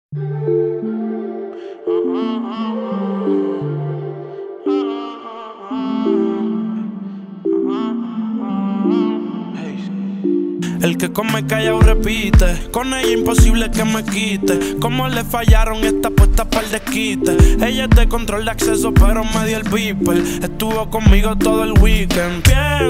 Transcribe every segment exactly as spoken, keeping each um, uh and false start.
El que come callao repite, con ella imposible que me quite. Como le fallaron esta puesta para el desquite. Ella es de control de acceso pero me dio el beeper. Estuvo conmigo todo el weekend.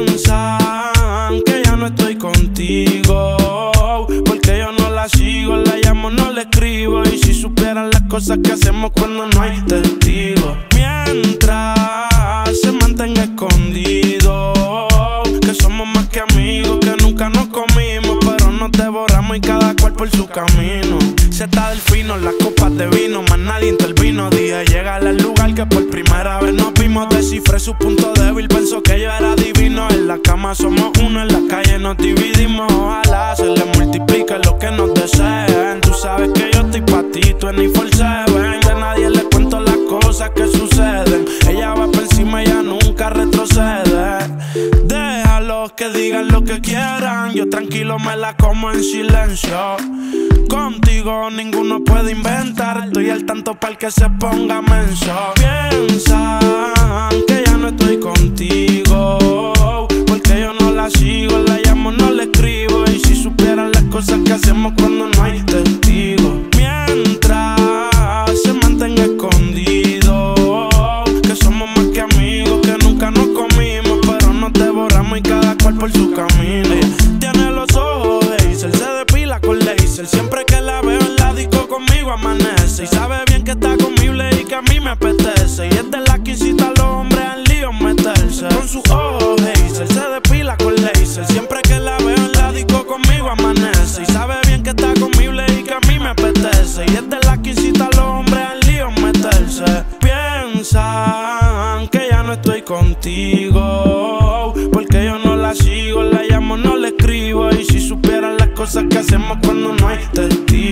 Piensan que ya no estoy contigo, porque yo no la sigo, la llamo, no la escribo. Y si supieran las cosas que hacemos cuando no hay testigos. Mientras se mantenga escondido, que somos más que amigos, que nunca nos comimos, pero nos devoramos y cada cual por su camino. Se está del fino, las copas de vino, más nadie intervino. Dije llegar al lugar que por primera vez nos vimos. Descifré su punto débil, pensó que yo era divino. En la cama somos uno, en la calle nos dividimos. Ojalá se le multiplique lo que nos deseen. Tú sabes que yo estoy pa' ti, tú en veinticuatro siete. De nadie le cuento las cosas que suceden. Ella va por encima, ella nunca retrocede. Déjalos que digan lo que quieran, yo tranquilo me la como en silencio. Contigo ninguno puede inventar, estoy al tanto para el que se ponga menso. Piensan que ya no estoy contigo, porque yo no la sigo, la llamo, no la escribo. Y si supieran las cosas que hacemos cuando no hay testigos. Mientras se mantenga escondido, que somos más que amigos, que nunca nos comimos, pero nos devoramos y cada cual por su camino. Ella tiene los ojos de Hazel, se depila con laser. Siempre que la veo en la disco conmigo amanece. Y sabe bien que está conmigo y que a mí me apetece. Y es de la que incita a los hombres al lío meterse. Con sus ojos de Hazel, se depila con laser. Siempre que la veo en la disco conmigo amanece. Y sabe bien que está conmigo y que a mí me apetece. Y es de la que incita a los hombres al lío meterse. Piensan que ya no estoy contigo, porque yo no la sigo, la llamo, no la escribo. Y si supieran las cosas que hacemos cuando no hay testigos.